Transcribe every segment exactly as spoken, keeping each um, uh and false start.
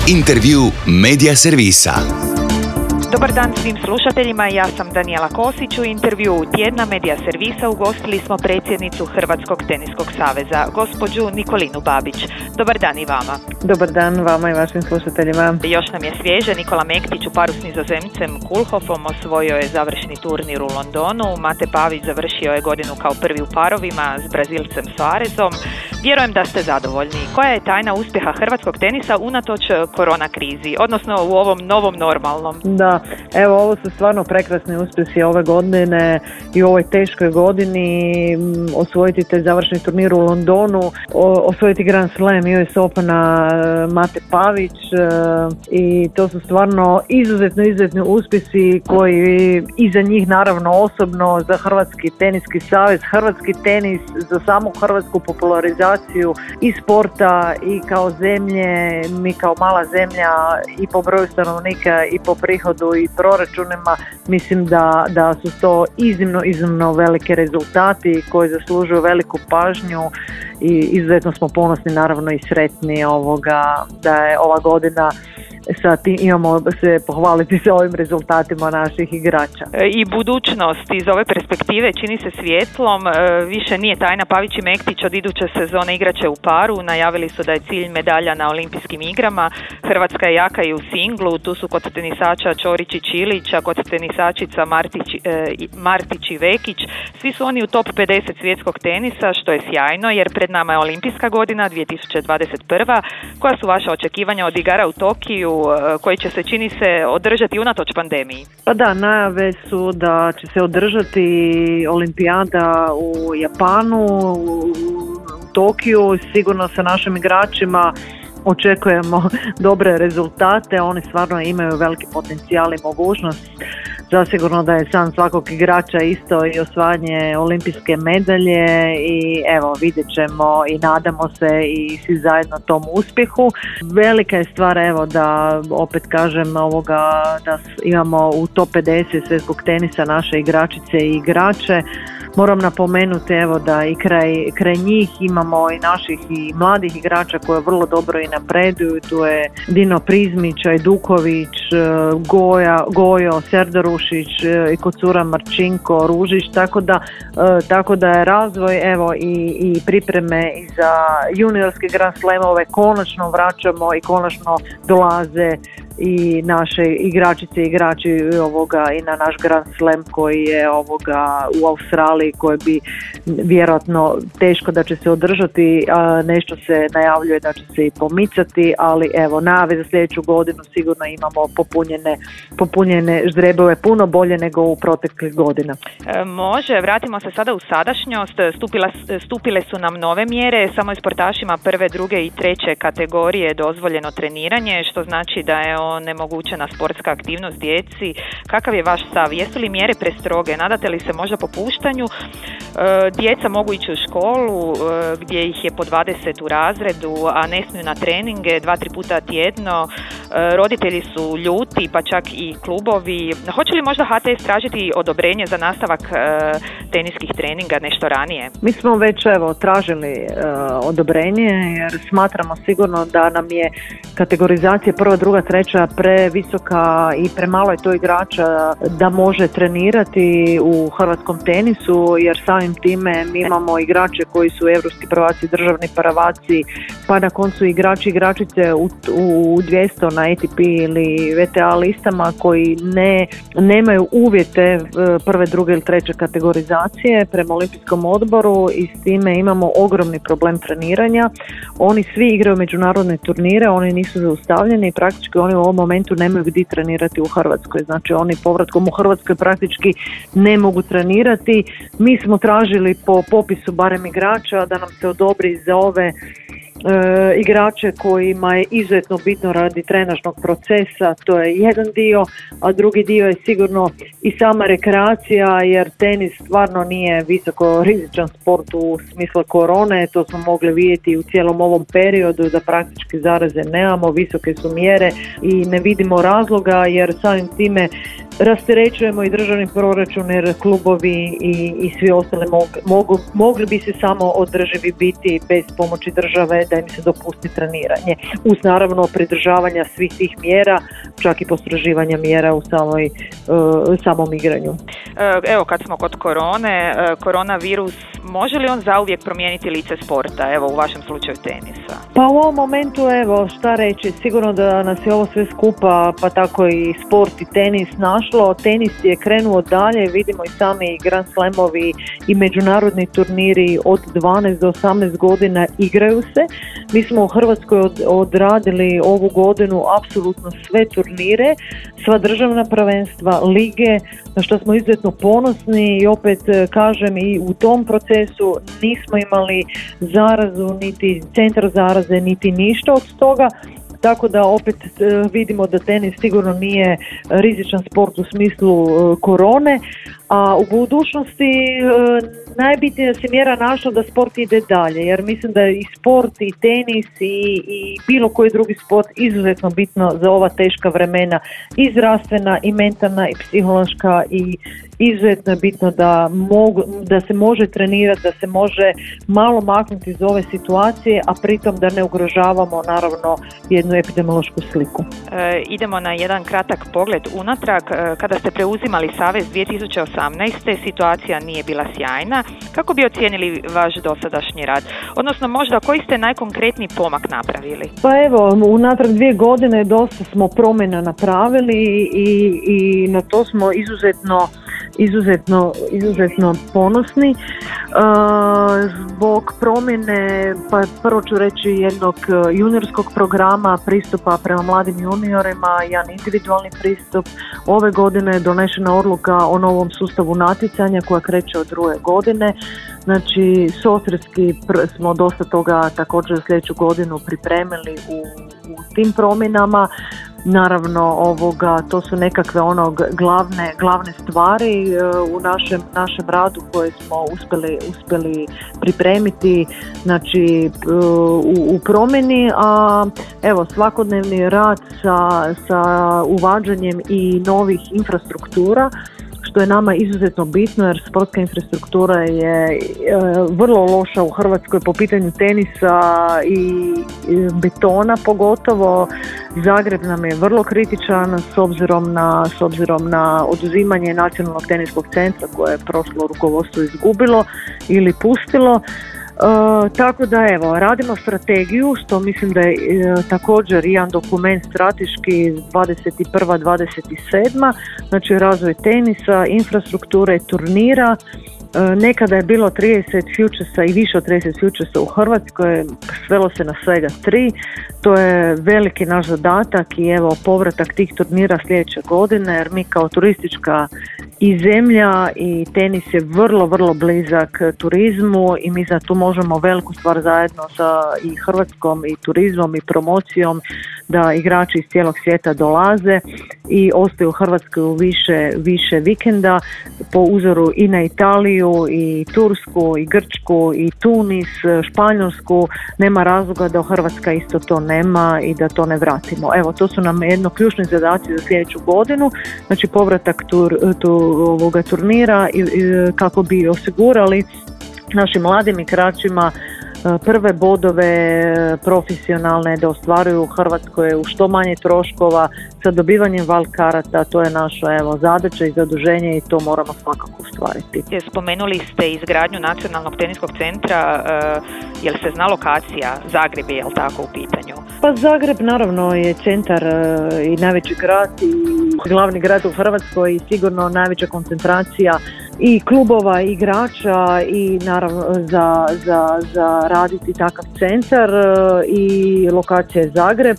Intervju Medija servisa. Dobar dan svim slušateljima, ja sam Danijela Kosić. U intervju tjedna Medija servisa ugostili smo predsjednicu Hrvatskog teniskog saveza, gospođu Nikolinu Babić. Dobar dan i vama. Dobar dan vama i vašim slušateljima. Još nam je svježe, Nikola Mektić u paru s Nizozemcem Kulhofom osvojio je završni turnir u Londonu, Mate Pavić završio je godinu kao prvi u parovima s Brazilcem Soarezom. Vjerujem da ste zadovoljni. Koja je tajna uspjeha hrvatskog tenisa unatoč korona krizi, odnosno u ovom novom normalnom? Da, evo ovo su stvarno prekrasni uspjesi ove godine i u ovoj teškoj godini. Osvojiti te završni turnir u Londonu, osvojiti Grand Slam U S Opena Mate Pavić i to su stvarno izuzetno, izuzetni uspjesi koji i za njih naravno osobno, za Hrvatski teniski savez, hrvatski tenis, za samu hrvatsku popularizaciju i sporta i kao zemlje, mi kao mala zemlja i po broju stanovnika i po prihodu i proračunima, mislim da, da su to iznimno, iznimno velike rezultati koji zaslužuju veliku pažnju i izuzetno smo ponosni naravno i sretni ovoga da je ova godina sa tim imamo se pohvaliti sa ovim rezultatima naših igrača. I budućnost iz ove perspektive čini se svjetlom, više nije tajna. Pavić i Mektić od iduće sezone igraće u paru, najavili su da je cilj medalja na olimpijskim igrama. Hrvatska je jaka i u singlu, tu su kod tenisača Ćorić i Čilić, a kod tenisačica Martić, eh, Martić i Vekić. Svi su oni u top pedeset svjetskog tenisa, što je sjajno jer pred nama je olimpijska godina dvije tisuće dvadeset prva. Koja su vaša očekivanja od igara u Tokiju, koji će se čini se održati unatoč pandemiji? Pa da, najave su da će se održati olimpijada u Japanu, u Tokiju, sigurno sa našim igračima očekujemo dobre rezultate, oni stvarno imaju veliki potencijal i mogućnost. Zasigurno da je san svakog igrača isto i osvajanje olimpijske medalje i evo vidjet ćemo i nadamo se i svi zajedno tom uspjehu. Velika je stvar evo da opet kažem ovoga da imamo u top pedeset svjetskog tenisa naše igračice i igrače. Moram napomenuti evo da i kraj, kraj njih imamo i naših i mladih igrača koje vrlo dobro i napreduju. Tu je Dino Prizmić, Ajduković, Goja, Gojo, Serdarušić i Kocura Marčinko, Ružić, tako da, tako da je razvoj evo i, i pripreme i za juniorske Grand Slamove konačno vraćamo i konačno dolaze i naše igračice i igrači ovoga i na naš Grand Slam koji je ovoga u Australiji, koji bi vjerojatno teško da će se održati, a nešto se najavljuje da će se i pomicati, ali evo najave za sljedeću godinu sigurno imamo popunjene, popunjene ždrebove puno bolje nego u proteklih godina. E, može, vratimo se sada u sadašnjost. Stupila, stupile su nam nove mjere, samo je sportašima prve, druge i treće kategorije dozvoljeno treniranje, što znači da je onemogućena sportska aktivnost djeci. Kakav je vaš stav? Jesu li mjere prestroge? Nadate li se možda popuštanju? E, djeca mogu ići u školu e, gdje ih je po dvadeset u razredu, a ne smiju na treninge dva, tri puta tjedno. E, roditelji su ljuti, pa čak i klubovi. Hoće li možda H T S tražiti odobrenje za nastavak e, teniskih treninga nešto ranije? Mi smo već evo tražili e, odobrenje jer smatramo sigurno da nam je kategorizacija prva, druga, treća previsoka i premalo je to igrača da može trenirati u hrvatskom tenisu, jer samim time mi imamo igrače koji su europski prvaci, državni prvaci, pa na koncu igrači igračice u, u dvjesto na A T P ili V T A listama koji ne, nemaju uvjete prve, druge ili treće kategorizacije prema olimpijskom odboru i s time imamo ogromni problem treniranja. Oni svi igraju međunarodne turnire, oni nisu zaustavljeni i praktički oni u ovom momentu nemaju gdje trenirati u Hrvatskoj. Znači oni povratkom u Hrvatskoj praktički ne mogu trenirati. Mi smo tražili po popisu barem igrača da nam se odobri za ove E, igrače kojima je izuzetno bitno radi trenažnog procesa, to je jedan dio, a drugi dio je sigurno i sama rekreacija, jer tenis stvarno nije visoko rizičan sport u smislu korone, to smo mogli vidjeti u cijelom ovom periodu da praktički zaraze nemamo, visoke su mjere i ne vidimo razloga jer samim time rasterećujemo i državni proračun jer klubovi i, i svi ostali mogu, mogu, mogli bi se samo održivi biti bez pomoći države da im se dopusti treniranje. Uz naravno pridržavanja svih tih mjera, čak i postroživanja mjera u samoj, uh, samom igranju. Evo kad smo kod korone, koronavirus, može li on zauvijek promijeniti lice sporta, evo u vašem slučaju tenisa? Pa u ovom momentu, evo šta reći, sigurno da nas je ovo sve skupa, pa tako i sport i tenis našlo. Tenis je krenuo dalje, vidimo i sami Grand Slamovi i međunarodni turniri od dvanaest do osamnaest godina igraju se. Mi smo u Hrvatskoj od, odradili ovu godinu apsolutno sve turnire, sva državna prvenstva, lige, na što smo izuzetno ponosni i opet kažem i u tom procesu nismo imali zarazu, niti centar zaraze, niti ništa od toga. Tako da opet vidimo da tenis sigurno nije rizičan sport u smislu korone, a u budućnosti najbitnije da se mjera našla da sport ide dalje, jer mislim da je i sport i tenis i, i bilo koji drugi sport izuzetno bitno za ova teška vremena, i zdravstvena i mentalna i psihološka, i izuzetno je bitno da, mogu, da se može trenirati, da se može malo maknuti iz ove situacije, a pritom da ne ugrožavamo naravno jednu epidemiološku sliku. E, idemo na jedan kratak pogled unatrag. E, kada ste preuzimali Savez dvije tisuće osamnaeste. situacija nije bila sjajna. Kako bi ocijenili vaš dosadašnji rad? Odnosno možda koji ste najkonkretniji pomak napravili? Pa evo, unatrag dvije godine dosta smo promjena napravili i, i na to smo izuzetno izuzetno, izuzetno ponosni. E, zbog promjene, pa prvo ću reći jednog juniorskog programa pristupa prema mladim juniorima, jedan individualni pristup. Ove godine je donešena odluka o novom sustavu natjecanja koja kreće od druge godine. Znači, softverski smo dosta toga također sljedeću godinu pripremili u, u tim promjenama. Naravno, ovoga, to su nekakve onog glavne, glavne stvari uh, u našem, našem radu koje smo uspjeli, uspjeli pripremiti, znači uh, u, u promjeni, a evo svakodnevni rad sa, sa uvađanjem i novih infrastruktura, što je nama izuzetno bitno jer sportska infrastruktura je e, vrlo loša u Hrvatskoj po pitanju tenisa i, i betona pogotovo. Zagreb nam je vrlo kritičan s obzirom na, s obzirom na oduzimanje Nacionalnog teniskog centra koje je prošlo rukovodstvo izgubilo ili pustilo. E, tako da evo, radimo strategiju, što mislim da je e, također jedan dokument strateški dvadeset prva dvadeset sedma. Znači razvoj tenisa, infrastrukture, turnira. E, nekada je bilo trideset futuresa i više od trideset futuresa u Hrvatskoj, svelo se na svega tri. To je veliki naš zadatak i evo povratak tih turnira sljedeće godine jer mi kao turistička i zemlja i tenis je vrlo, vrlo blizak turizmu i mi za tu možemo veliku stvar zajedno sa i Hrvatskom i turizmom i promocijom da igrači iz cijelog svijeta dolaze i ostaju u Hrvatskoj u više, više vikenda po uzoru i na Italiju i Tursku i Grčku i Tunis, Španjolsku. Nema razloga da u Hrvatska isto to nema i da to ne vratimo. Evo, to su nam jedno ključni zadaci za sljedeću godinu, znači povratak tur, tu, ovoga turnira i, i kako bi osigurali našim mladim igračima prve bodove profesionalne da ostvaruju u Hrvatskoj u što manje troškova sa dobivanjem val karata. To je naša evo zadaća i zaduženje i to moramo svakako ostvariti. Spomenuli ste izgradnju Nacionalnog teniskog centra, uh, je li se zna lokacija? Zagreb je, je li tako u pitanju? Pa Zagreb naravno je centar uh, i najveći grad i glavni grad u Hrvatskoj i sigurno najveća koncentracija i klubova, i igrača i naravno za, za, za raditi takav centar i lokacija je Zagreb.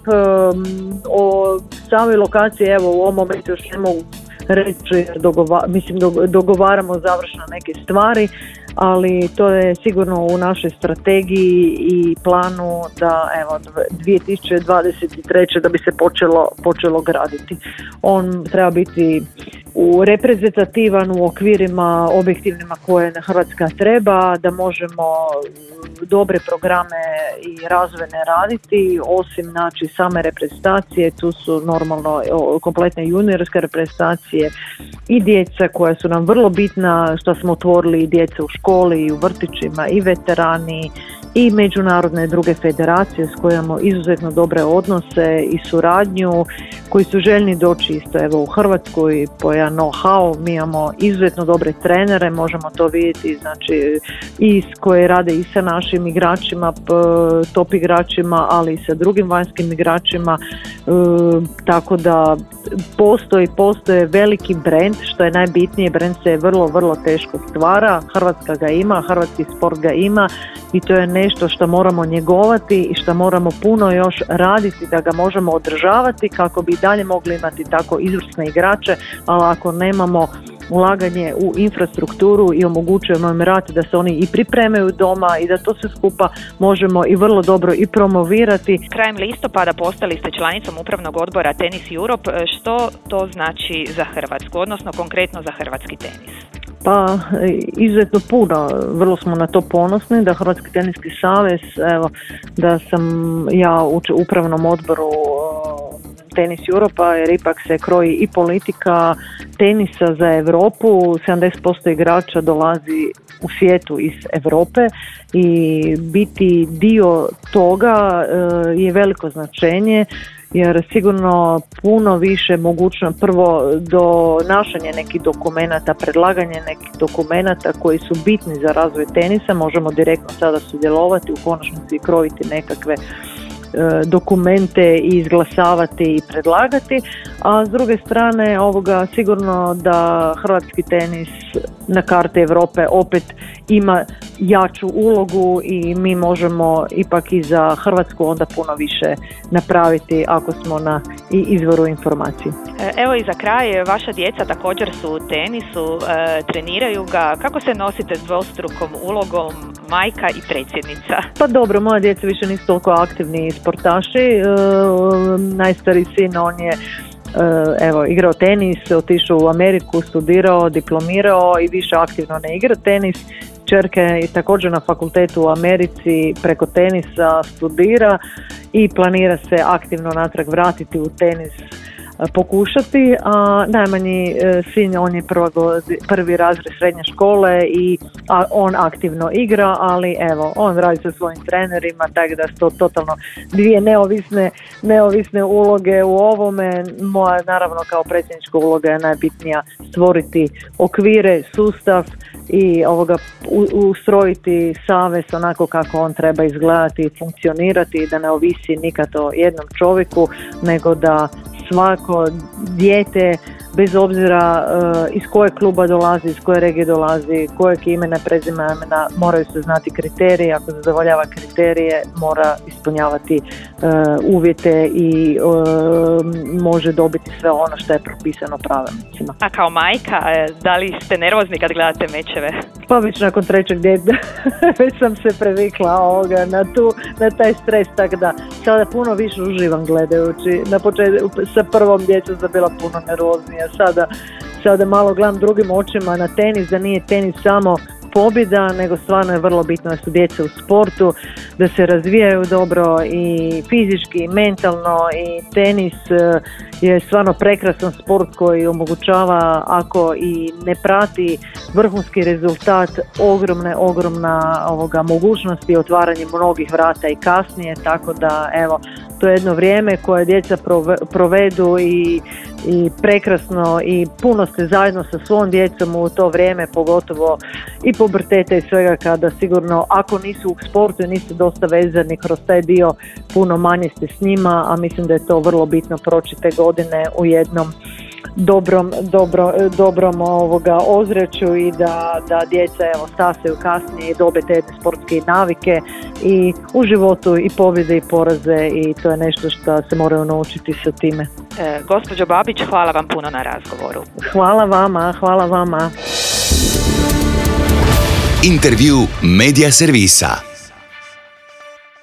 O samoj lokaciji evo u ovom momentu još ne mogu reći jer dogova, mislim dogovaramo završno neke stvari, ali to je sigurno u našoj strategiji i planu da evo dvije tisuće dvadeset treće da bi se počelo, počelo graditi. On treba biti u reprezentativan u okvirima objektivnima koje Hrvatska treba, da možemo dobre programe i razvojne raditi, osim znači same reprezentacije, tu su normalno kompletne juniorske reprezentacije i djeca koja su nam vrlo bitna, što smo otvorili i djeca u školi i u vrtićima i veterani i međunarodne druge federacije s kojima imamo izuzetno dobre odnose i suradnju, koji su željni doći isto evo u Hrvatsku i po jedan know-how. Mi imamo izuzetno dobre trenere, možemo to vidjeti, znači i koji rade i sa našim igračima, top igračima, ali i sa drugim vanjskim igračima, e, tako da postoji, postoje veliki brend, što je najbitnije, brend se vrlo, vrlo teško stvara, Hrvatska ga ima, hrvatski sport ga ima i to je nešto što moramo njegovati i što moramo puno još raditi da ga možemo održavati kako bi dalje mogli imati tako izvrsne igrače, ali ako nemamo ulaganje u infrastrukturu i omogućujemo im rad da se oni i pripremaju doma i da to sve skupa možemo i vrlo dobro i promovirati. Krajem listopada postali ste članicom upravnog odbora Tennis Europe. Što to znači za Hrvatsku, odnosno konkretno za hrvatski tenis? Pa izuzetno puno, vrlo smo na to ponosni da Hrvatski teniski savez, evo da sam ja u upravnom odboru Tennis Europa, jer ipak se kroji i politika tenisa za Europu, sedamdeset posto igrača dolazi u svijetu iz Europe i biti dio toga je veliko značenje, jer sigurno puno više mogućno prvo donašanje nekih dokumenata, predlaganje nekih dokumenata koji su bitni za razvoj tenisa, možemo direktno sada sudjelovati, u konačnici i krojiti nekakve dokumente i izglasavati i predlagati, a s druge strane ovoga sigurno da hrvatski tenis na karti Europe opet ima jaču ulogu i mi možemo ipak i za Hrvatsku onda puno više napraviti ako smo na i izvoru informacije. Evo i za kraj, vaša djeca također su u tenisu, e, treniraju ga. Kako se nosite s dvostrukom ulogom majka i predsjednica? Pa dobro, moja djeca više nisu toliko aktivni sportaši. E, najstariji sin, on je evo, igrao tenis, otišao u Ameriku, studirao, diplomirao i više aktivno ne igra tenis. Kćerka je također na fakultetu u Americi, preko tenisa studira i planira se aktivno natrag vratiti u tenis, pokušati, a najmanji sin, on je prva, prvi razred srednje škole i a, on aktivno igra, ali evo, on radi sa svojim trenerima, tako da su to totalno dvije neovisne, neovisne uloge u ovome. Moja, naravno, kao predsjednička uloga je najbitnija stvoriti okvire, sustav i ovoga ustrojiti savez onako kako on treba izgledati i funkcionirati, da ne ovisi nikad o jednom čovjeku, nego da svako dijete, bez obzira uh, iz kojeg kluba dolazi, iz koje regije dolazi, kojeg imena, prezimena, moraju se znati kriterije. Ako zadovoljava kriterije, mora ispunjavati uh, uvjete i uh, može dobiti sve ono što je propisano pravilnicima. A kao majka, da li ste nervozni kad gledate mečeve? Pa već nakon trećeg djeta već sam se previkla ovoga, na, tu, na taj stres, tako da sada puno više uživam gledajući. Na početku sa prvom djecom sam bila puno nervoznija, sada, sada malo gledam drugim očima na tenis, da nije tenis samo pobjeda, nego stvarno je vrlo bitno da su djeca u sportu, da se razvijaju dobro i fizički i mentalno, i tenis je stvarno prekrasan sport koji omogućava, ako i ne prati vrhunski rezultat, ogromne, ogromna ovoga mogućnosti otvaranje mnogih vrata i kasnije, tako da evo, to je jedno vrijeme koje djeca provedu i, i prekrasno i puno ste zajedno sa svom djecom u to vrijeme, pogotovo i puberteta i svega, kada sigurno ako nisu u sportu i nisu dosta vezani kroz taj dio, puno manje ste s njima, a mislim da je to vrlo bitno proći te godine u jednom dobrom, dobro, dobrom ovoga ozračju i da, da djeca evo stasaju kasnije i dobe te sportske navike i u životu i pobjede i poraze, i to je nešto što se moraju naučiti sa time. E, gospođo Babić, hvala vam puno na razgovoru. Hvala vama, hvala vama. Intervju Media Servisa.